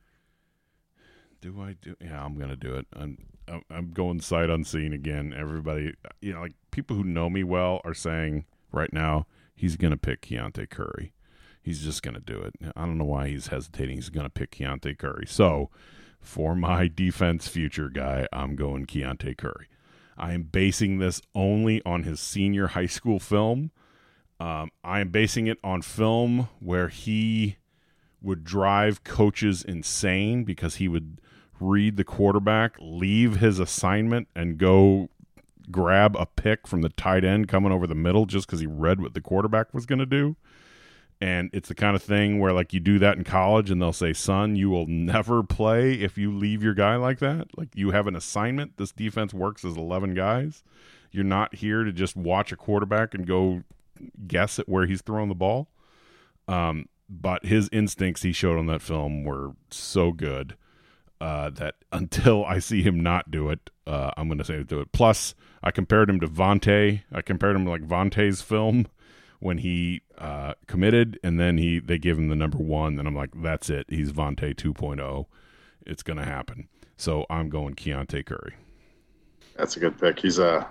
Do I do? Yeah, I'm gonna do it. I'm I'm going sight unseen again. Everybody, you know, like people who know me well are saying right now, he's going to pick Keontae Curry. He's just going to do it. I don't know why he's hesitating. He's going to pick Keontae Curry. So, for my defense future guy, I'm going Keontae Curry. I am basing this only on his senior high school film. Um, I am basing it on film where he would drive coaches insane because he would read the quarterback, leave his assignment, and go grab a pick from the tight end coming over the middle just because he read what the quarterback was going to do. And it's the kind of thing where, like, you do that in college and they'll say, son, you will never play if you leave your guy like that. Like, you have an assignment. This defense works as eleven guys. You're not here to just watch a quarterback and go guess at where he's throwing the ball. Um, but his instincts he showed on that film were so good uh, that until I see him not do it, uh, I'm going to say do it. Plus, I compared him to Vontae. I compared him to like Vontae's film when he uh, committed, and then he they give him the number one, and I'm like, that's it. He's Vontae two point oh. It's going to happen. So I'm going Keontae Curry. That's a good pick. He's a,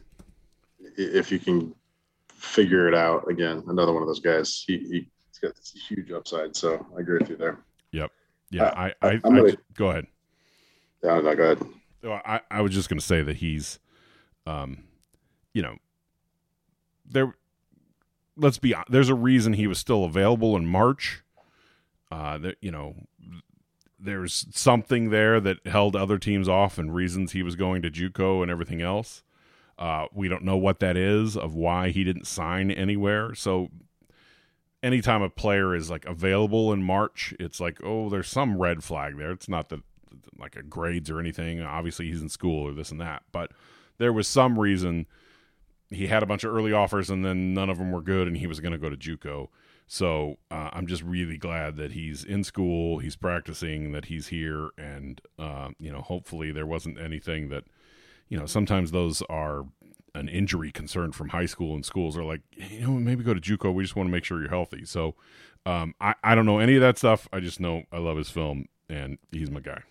if you can figure it out, again, another one of those guys. He, he's got this huge upside, so I agree with you there. Yep. Yeah, uh, I, I, I, gonna, I go ahead. Yeah, no, go ahead. I, I was just going to say that he's, um, you know, there. Let's be honest. There's a reason he was still available in March. Uh, that you know, there's something there that held other teams off, and reasons he was going to JUCO and everything else. Uh, we don't know what that is of why he didn't sign anywhere. So, anytime a player is like available in March, it's like, oh, there's some red flag there. It's not that like a grades or anything. Obviously, he's in school or this and that, but there was some reason he had a bunch of early offers and then none of them were good, and he was going to go to JUCO. So uh, I'm just really glad that he's in school, he's practicing, that he's here, and uh, you know, hopefully there wasn't anything that, you know, sometimes those are an injury concern from high school, and schools are like, you know, maybe go to JUCO. We just want to make sure you're healthy. So um, I, I don't know any of that stuff. I just know I love his film, and he's my guy.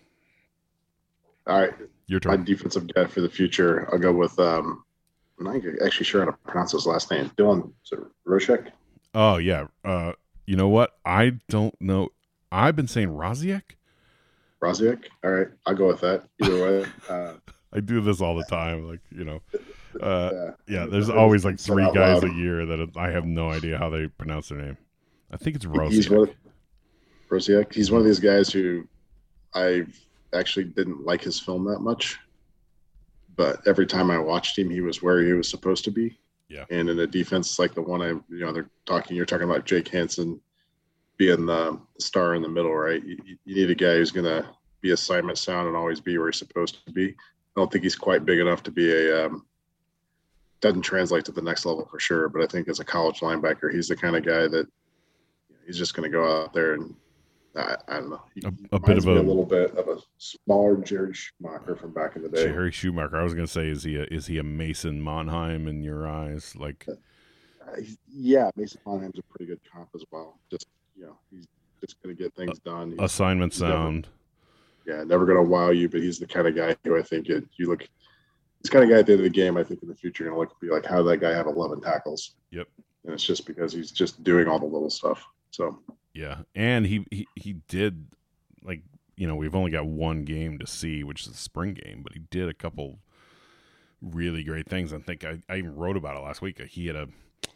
All right. Your turn. My defensive guy for the future, I'll go with, um, I'm not actually sure how to pronounce his last name. Dylan Roshek. Oh, yeah. Uh, you know what? I don't know. I've been saying Roziek. Roziek? All right. I'll go with that. Either way. Uh, I do this all the time. Like, you know, uh, yeah. yeah, there's always like three guys a year that I have no idea how they pronounce their name. I think it's Roziek. He's one of, Roziek. He's one of these guys who I actually didn't like his film that much. But every time I watched him, he was where he was supposed to be. Yeah. And in a defense like the one I, you know, they're talking, you're talking about Jake Hansen being the star in the middle, right? You, you need a guy who's going to be assignment sound and always be where he's supposed to be. I don't think he's quite big enough to be a, um, doesn't translate to the next level for sure. But I think as a college linebacker, he's the kind of guy that you know, he's just going to go out there and I, I don't know. He, a, he a bit of a, a little bit of a smaller Jerry Schumacher from back in the day. Jerry Schumacher. I was going to say, is he a, is he a Mason Monheim in your eyes? Like, uh, yeah, Mason Monheim's a pretty good comp as well. Just you know, he's just going to get things done. He's, assignment he's sound. Never, yeah, never going to wow you, but he's the kind of guy who I think it, you look. He's the kind of guy at the end of the game. I think in the future you're going to look be like, how did that guy have eleven tackles? Yep. And it's just because he's just doing all the little stuff. So. Yeah, and he, he he did, like, you know, we've only got one game to see, which is the spring game, but he did a couple really great things. I think I, I even wrote about it last week. He had a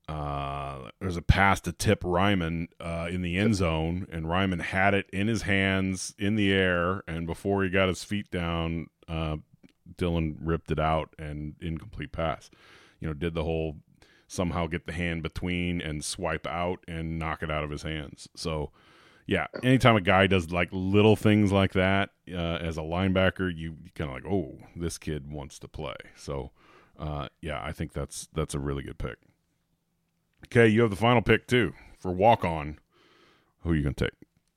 Uh, there's a pass to Tip Ryman uh, in the end zone, and Ryman had it in his hands in the air, and before he got his feet down, uh, Dylan ripped it out and incomplete pass. You know, did the whole somehow get the hand between and swipe out and knock it out of his hands. So, yeah, anytime a guy does like little things like that uh, as a linebacker, you, you kind of like, oh, this kid wants to play. So, uh, yeah, I think that's that's a really good pick. Okay, you have the final pick, too, for walk-on. Who are you going to take?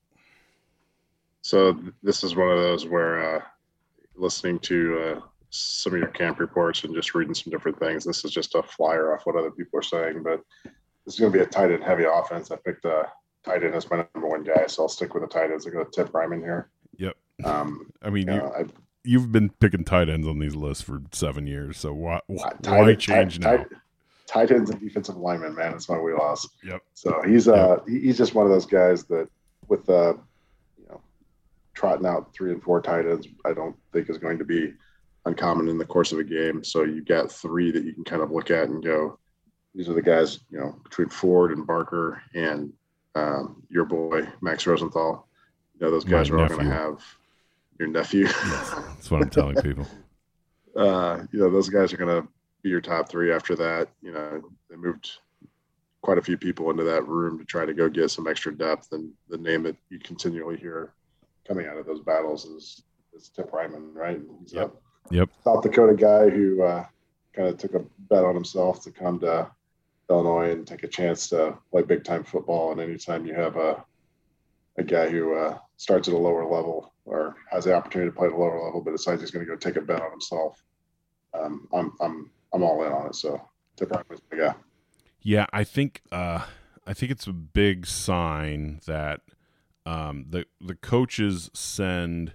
So this is one of those where uh, listening to uh, some of your camp reports and just reading some different things, this is just a flyer off what other people are saying, but this is going to be a tight end heavy offense. I picked a tight end as my number one guy, so I'll stick with the tight ends. I go Tip Ryman here. Yep. Um, I mean, you you, know, I, you've been picking tight ends on these lists for seven years, so why, why, tight, why change tight, now? Tight, tight ends and defensive linemen, man, it's my wheelhouse. Yep. So he's uh yep. he's just one of those guys that with uh you know trotting out three and four tight ends, I don't think is going to be uncommon in the course of a game. So you got three that you can kind of look at and go, these are the guys, you know, between Ford and Barker and um, your boy Max Rosenthal. You know, those guys My are nephew. all going to have your nephew. Yes, that's what I'm telling people. Uh, you know, those guys are going to be your top three after that. You know, they moved quite a few people into that room to try to go get some extra depth. And the name that you continually hear coming out of those battles is, is Tip Ryman, right? He's Yep. a Yep. South Dakota guy who uh, kind of took a bet on himself to come to Illinois and take a chance to play big time football. And anytime you have a a guy who uh, starts at a lower level or has the opportunity to play at a lower level, but decides he's going to go take a bet on himself, um, I'm I'm I'm all in on it. So Tip Ryman's my guy. Yeah, I think uh, I think it's a big sign that um, the the coaches send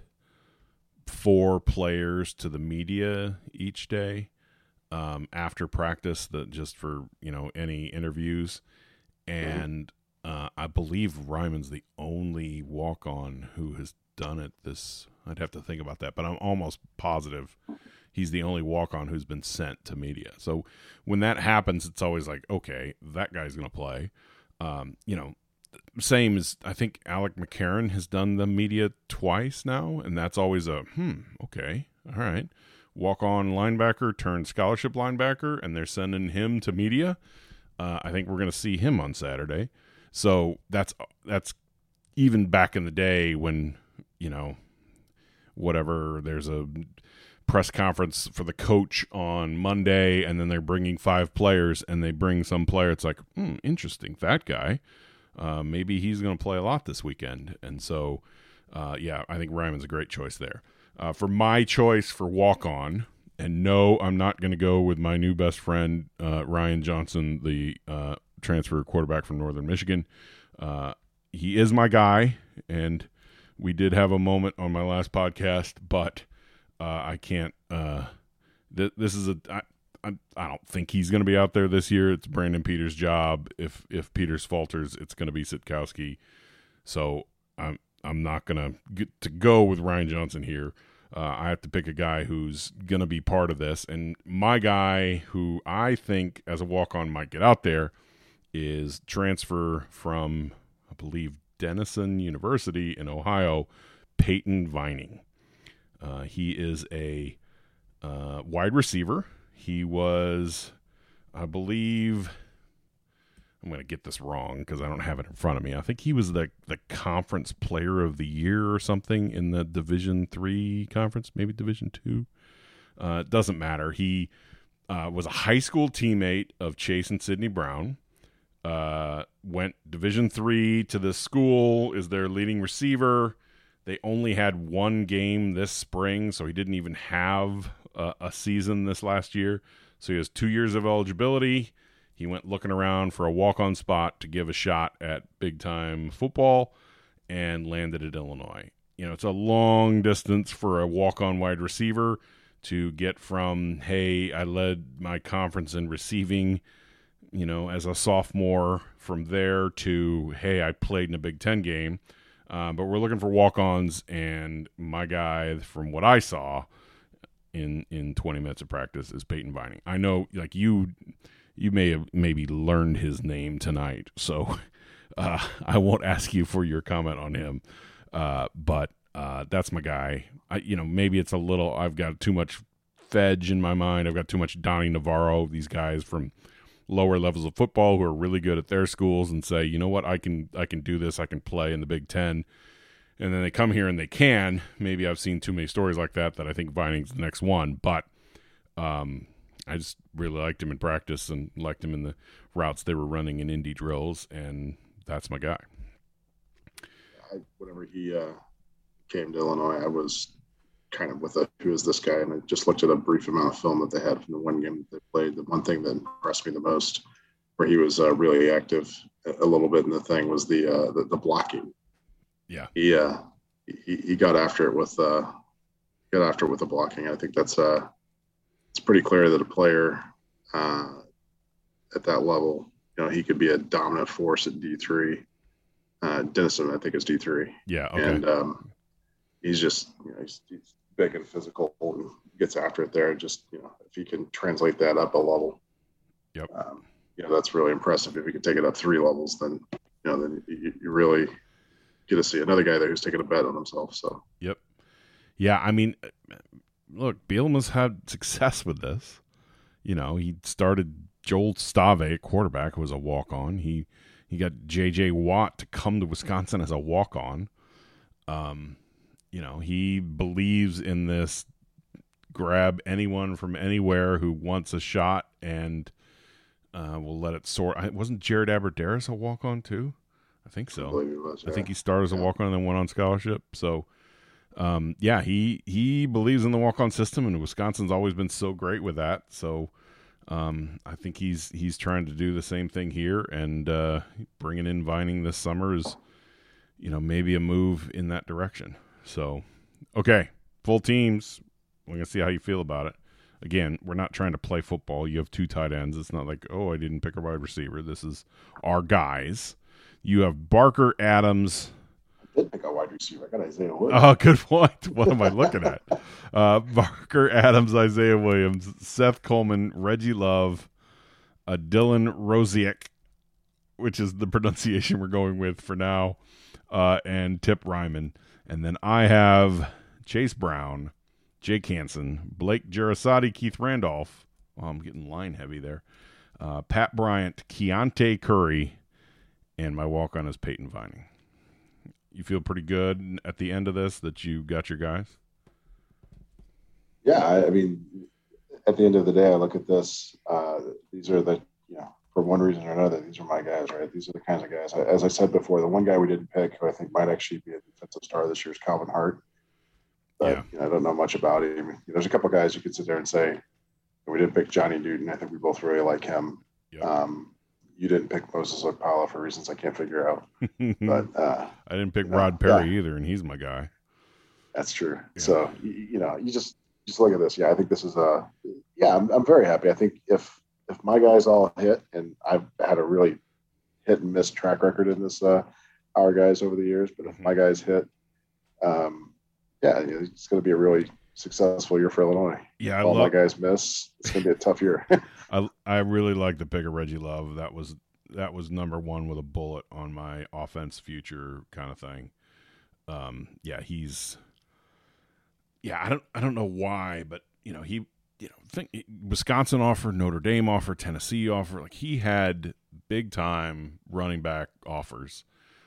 four players to the media each day um, after practice, that just for you know any interviews, and uh, I believe Ryman's the only walk-on who has done it. This I'd have to think about that, but I'm almost positive he's the only walk-on who's been sent to media. So when that happens, it's always like, okay, that guy's going to play. Um, you know, same as I think Alec McCarron has done the media twice now, and that's always a, hmm, okay, all right. Walk-on linebacker turned scholarship linebacker, and they're sending him to media. Uh, I think we're going to see him on Saturday. So that's that's even back in the day when, you know, whatever, there's a press conference for the coach on Monday, and then they're bringing five players, and they bring some player. It's like, hmm, interesting, that guy. Uh, maybe he's going to play a lot this weekend. And so, uh, yeah, I think Ryman's a great choice there. Uh, for my choice for walk-on, and no, I'm not going to go with my new best friend, uh, Ryan Johnson, the uh, transfer quarterback from Northern Michigan. Uh, he is my guy, and we did have a moment on my last podcast, but uh, I can't uh, th- – this is a I, – I, I don't think he's going to be out there this year. It's Brandon Peters' job. If if Peters falters, it's going to be Sitkowski. So I'm I'm not going to get to go with Ryan Johnson here. Uh, I have to pick a guy who's going to be part of this. And my guy who I think as a walk-on might get out there is transfer from, I believe, Denison University in Ohio, Peyton Vining. Uh, he is a uh, wide receiver. He was, I believe, I'm going to get this wrong because I don't have it in front of me. I think he was the, the conference player of the year or something in the Division three conference, maybe Division two. Uh, it doesn't matter. He uh, was a high school teammate of Chase and Sidney Brown. Uh, went Division three to this school, is their leading receiver. They only had one game this spring, so he didn't even have a, a season this last year. So he has two years of eligibility. He went looking around for a walk-on spot to give a shot at big-time football and landed at Illinois. You know, it's a long distance for a walk-on wide receiver to get from, hey, I led my conference in receiving, you know, as a sophomore, from there to, hey, I played in a Big Ten game. Uh, but we're looking for walk-ons, and my guy, from what I saw in in twenty minutes of practice, is Peyton Vining. I know, like you, you may have maybe learned his name tonight, so uh, I won't ask you for your comment on him. Uh, but uh, that's my guy. I, you know, maybe it's a little. I've got too much Fedge in my mind. I've got too much Donnie Navarro. These guys from lower levels of football who are really good at their schools and say, you know what, I can I can do this. I can play in the Big Ten. And then they come here and they can. Maybe I've seen too many stories like that that I think Vining's the next one. But um, I just really liked him in practice and liked him in the routes they were running in Indy drills, and that's my guy. I, whenever he uh, came to Illinois, I was kind of with a, who is this guy? And I just looked at a brief amount of film that they had from the one game that they played. The one thing that impressed me the most, where he was uh, really active a little bit in the thing, was the uh, the, the blocking. Yeah, he, uh, he he got after it with uh, got after it with the blocking. I think that's uh, it's pretty clear that a player uh, at that level, you know, he could be a dominant force at D three. Uh, Denison, I think, is D three. Yeah, okay. And um, he's just, you know, he's, he's big and physical and gets after it there. Just, you know, if he can translate that up a level, yep. Um, you know, that's really impressive. If he can take it up three levels, then you know, then you, you really get to see another guy there who's taking a bet on himself. So, yep, yeah. I mean, look, Bielema's had success with this. You know, he started Joel Stave at quarterback, who was a walk-on. He he got J J Watt to come to Wisconsin as a walk-on. Um, you know, he believes in this grab anyone from anywhere who wants a shot and uh, we'll let it soar. I, wasn't Jared Aberderis a walk-on too? I think so. I believe he was, yeah. I think he started as a Yeah. walk-on and then went on scholarship. So, um, yeah, he he believes in the walk-on system, and Wisconsin's always been so great with that. So, um, I think he's he's trying to do the same thing here, and uh, bringing in Vining this summer is, you know, maybe a move in that direction. So, okay, full teams. We're gonna see how you feel about it. Again, we're not trying to play football. You have two tight ends. It's not like, oh, I didn't pick a wide receiver. This is our guys. You have Barker Adams. I did pick a wide receiver. I got Isaiah Williams. Oh, good point. What am I looking at? Uh, Barker Adams, Isaiah Williams, Seth Coleman, Reggie Love, uh, Dylan Rosiek, which is the pronunciation we're going with for now, uh, and Tip Ryman. And then I have Chase Brown, Jake Hansen, Blake Girasati, Keith Randolph. Oh, I'm getting line heavy there. Uh, Pat Bryant, Keontae Curry, and my walk-on is Peyton Vining. You feel pretty good at the end of this that you got your guys? Yeah, I, I mean, at the end of the day, I look at this. Uh, these are the, you know, for one reason or another, these are my guys, right? These are the kinds of guys. As I said before, the one guy we didn't pick, who I think might actually be a defensive star this year, is Calvin Hart. But Yeah. you know, I don't know much about him. You know, there's a couple guys you could sit there and say, we didn't pick Johnny Newton. I think we both really like him. Yep. Um, you didn't pick Moses Okpala for reasons I can't figure out. But uh, I didn't pick you know, Rod Perry yeah. either, and he's my guy. That's true. Yeah. So, you, you know, you just just look at this. Yeah, I think this is a – yeah, I'm, I'm very happy. I think if if my guys all hit, and I've had a really hit and miss track record in this uh, our guys over the years, but if my guys hit, um, yeah, it's going to be a really successful year for Illinois. Yeah, I If all love, my guys miss, it's going to be a tough year. I I really like the pick of Reggie Love. That was that was number one with a bullet on my offense future kind of thing. Um, yeah, he's yeah. I don't I don't know why, but you know he you know think Wisconsin offer, Notre Dame offer, Tennessee offer. Like he had big time running back offers,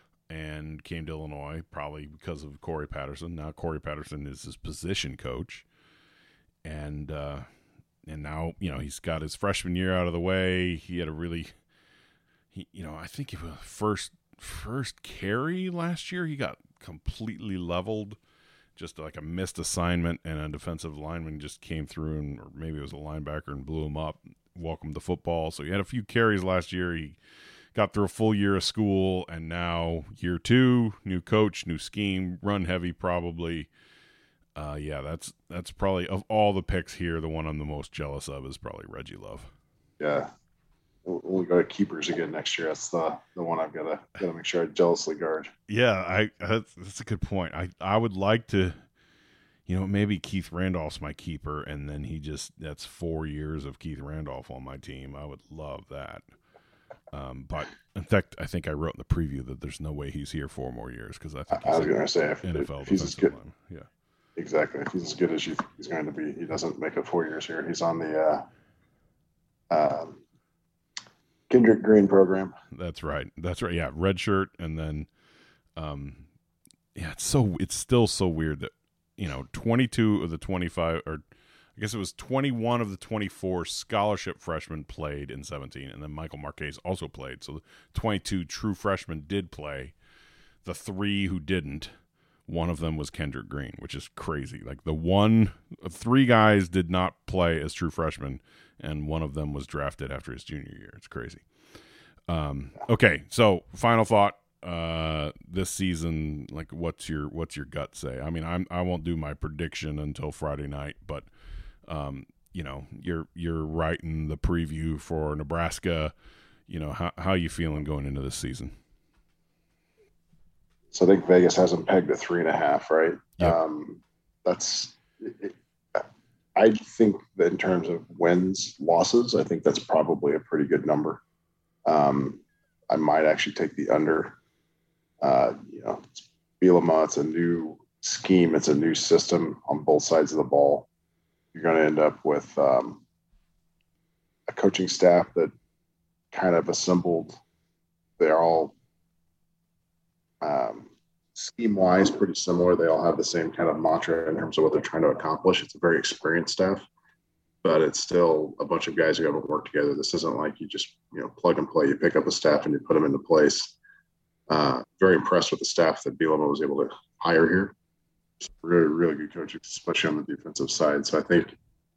and came to Illinois probably because of Corey Patterson. Now Corey Patterson is his position coach, and. uh And now, you know, he's got his freshman year out of the way. He had a really, he, you know, I think it was first first carry last year. He got completely leveled, just like a missed assignment, and a defensive lineman just came through, and or maybe it was a linebacker and blew him up. Welcome to football. So he had a few carries last year. He got through a full year of school, and now year two, new coach, new scheme, run heavy probably. Uh, yeah, that's that's probably, of all the picks here, the one I'm the most jealous of is probably Reggie Love. Yeah. We'll, we'll go to keepers again next year. That's the, the one I've got to got to make sure I jealously guard. Yeah, I that's, that's a good point. I, I would like to, you know, maybe Keith Randolph's my keeper, and then he just, that's four years of Keith Randolph on my team. I would love that. Um, but in fact, I think I wrote in the preview that there's no way he's here four more years because I think he's I was going to say if, N F L if he's as good, line. Yeah, exactly. If he's as good as you think he's going to be, he doesn't make it four years here. He's on the uh, um, Kendrick Green program. That's right. That's right. Yeah, red shirt, and then, um, yeah, it's so it's still so weird that, you know, twenty-two of the twenty-five, or I guess it was twenty-one of the twenty-four scholarship freshmen played in seventeen, and then Michael Marquez also played. So the twenty-two true freshmen did play. The three who didn't, one of them was Kendrick Green, which is crazy. Like the one, three guys did not play as true freshmen, and one of them was drafted after his junior year. It's crazy. Um, okay, so final thought. Uh, this season, like, what's your what's your gut say? I mean, I'm I won't do my prediction until Friday night, but um, you know, you're you're writing the preview for Nebraska. You know, how how you feeling going into this season? So I think Vegas has them pegged at three and a half, right? Yep. Um, that's. It, I think that in terms of wins, losses, I think that's probably a pretty good number. Um, I might actually take the under. Uh, you know, it's Bielema, it's a new scheme, it's a new system on both sides of the ball. You're going to end up with um, a coaching staff that kind of assembled. They're all um, scheme-wise pretty similar. They all have the same kind of mantra in terms of what they're trying to accomplish. It's a very experienced staff, but it's still a bunch of guys who haven't worked together. This isn't like you just, you know, plug and play. You pick up a staff and you put them into place. Uh, very impressed with the staff that Bielema was able to hire here. Just really, really good coaches, especially on the defensive side. So I think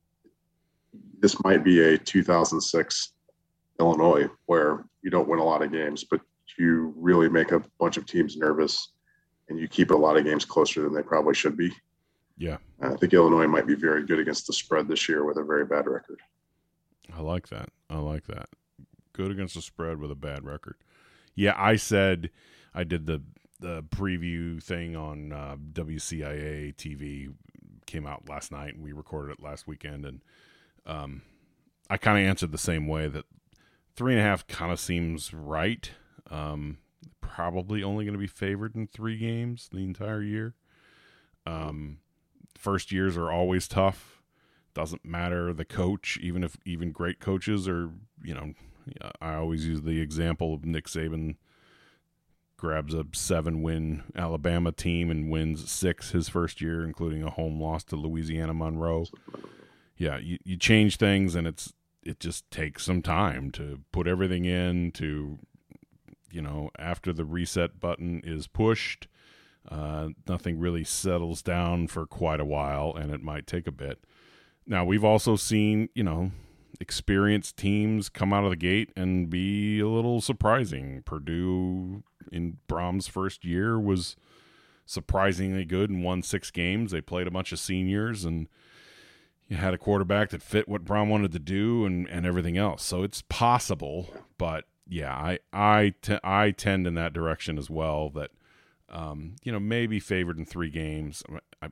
this might be a two thousand six Illinois where you don't win a lot of games, but you really make a bunch of teams nervous and you keep a lot of games closer than they probably should be. Yeah. I think Illinois might be very good against the spread this year with a very bad record. I like that. I like that. Good against the spread with a bad record. Yeah, I said I did the the preview thing on uh, W C I A T V, came out last night, and we recorded it last weekend, and um, I kind of answered the same way, that three and a half kind of seems right. Um, probably only going to be favored in three games the entire year. Um, first years are always tough. Doesn't matter the coach, even if even great coaches are, you know. I always use the example of Nick Saban grabs a seven-win Alabama team and wins six his first year, including a home loss to Louisiana Monroe. Yeah, you, you change things, and it's it just takes some time to put everything in to, you know, after the reset button is pushed, uh, nothing really settles down for quite a while, and it might take a bit. Now, we've also seen, you know, experienced teams come out of the gate and be a little surprising. Purdue in Brom's first year was surprisingly good and won six games. They played a bunch of seniors, and you had a quarterback that fit what Brom wanted to do, and, and everything else. So it's possible, but yeah, I I, te- I tend in that direction as well, that um, you know, maybe favored in three games. I,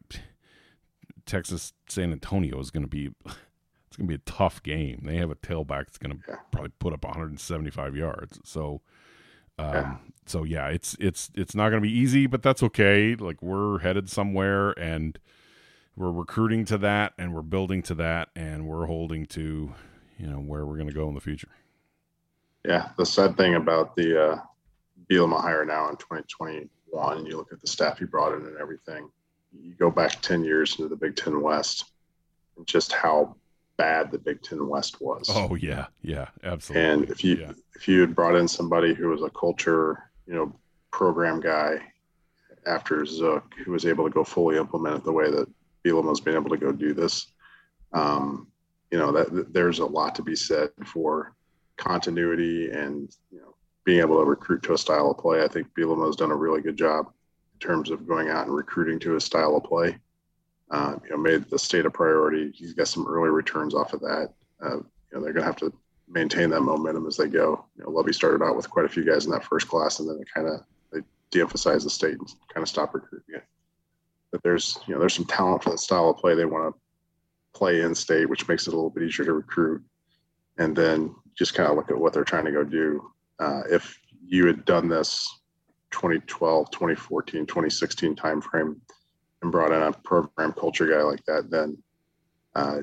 Texas San Antonio is going to be It's going to be a tough game. They have a tailback that's going to yeah. probably put up one hundred seventy-five yards. So, um, yeah. so yeah, it's it's it's not going to be easy, but that's okay. Like, we're headed somewhere, and we're recruiting to that, and we're building to that, and we're holding to, you know, where we're going to go in the future. Yeah, the sad thing about the uh, Bielema hire now in twenty twenty-one, and you look at the staff he brought in and everything, you go back ten years into the Big Ten West, and just how bad the Big Ten West was. Oh yeah, yeah, absolutely. And if you yeah. if you had brought in somebody who was a culture, you know, program guy after Zook, who was able to go fully implement it the way that Bielema's been able to go do this, um, you know, that, that there's a lot to be said for continuity and, you know, being able to recruit to a style of play. I think Bielema's done a really good job in terms of going out and recruiting to a style of play. Uh, you know, made the state a priority. He's got some early returns off of that. Uh, you know, they're going to have to maintain that momentum as they go. You know, Lovie started out with quite a few guys in that first class, and then they kind of they de-emphasized the state and kind of stopped recruiting it. that there's you know there's some talent for the style of play they want to play in state, which makes it a little bit easier to recruit. And then just kind of look at what they're trying to go do. Uh, if you had done this twenty twelve, twenty fourteen, twenty sixteen timeframe and brought in a program culture guy like that, then uh,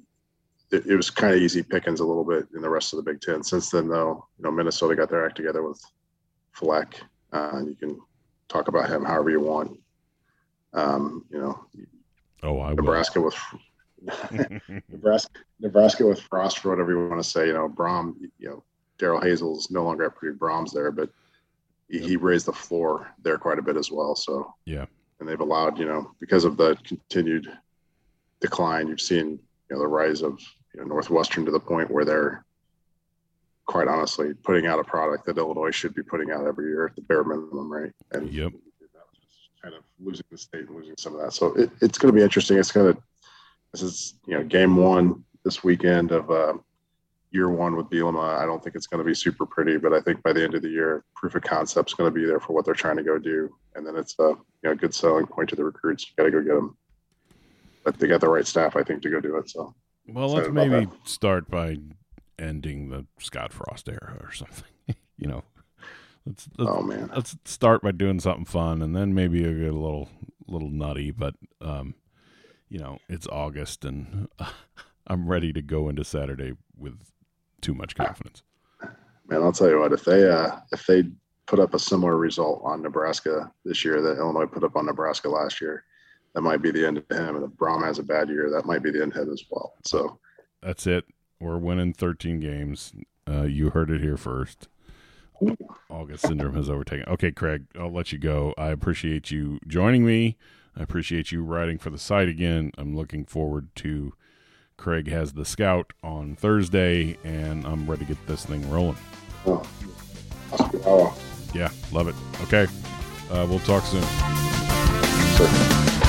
it, it was kind of easy pickings a little bit in the rest of the Big Ten. Since then, though, you know, Minnesota got their act together with Fleck. Uh, and you can talk about him however you want. Um, you know, oh, I Nebraska will. with Nebraska, Nebraska with Frost, for whatever you want to say. You know, Brom. You know, Daryl Hazel's no longer at Purdue. Brom's there, but he, he raised the floor there quite a bit as well. So yeah, and they've allowed, you know, because of the continued decline, you've seen, you know, the rise of you know, Northwestern to the point where they're quite honestly putting out a product that Illinois should be putting out every year at the bare minimum, right? And yep, kind of losing the state and losing some of that. So it, it's going to be interesting. It's going to this is you know game one this weekend of uh, year one with Bielema. I don't think it's going to be super pretty, but I think by the end of the year, proof of concept is going to be there for what they're trying to go do, and then it's a you know good selling point to the recruits. You got to go get them, but they got the right staff, I think, to go do it. So well, let's maybe start by ending the Scott Frost era or something. you know, let's, let's oh man, let's start by doing something fun, and then maybe a little little nutty. But um, you know, it's August, and uh, I'm ready to go into Saturday with too much confidence. Man, I'll tell you what, if they uh, if they put up a similar result on Nebraska this year that Illinois put up on Nebraska last year, that might be the end of him. And if Brom has a bad year, that might be the end of him as well. So that's it. We're winning thirteen games. Uh, you heard it here first. August syndrome has overtaken. Okay, Craig, I'll let you go. I appreciate you joining me. I appreciate you writing for the site again. I'm looking forward to Craig Has the Scout on Thursday, and I'm ready to get this thing rolling. Oh, oh. Yeah, love it. Okay, uh, we'll talk soon. Sure.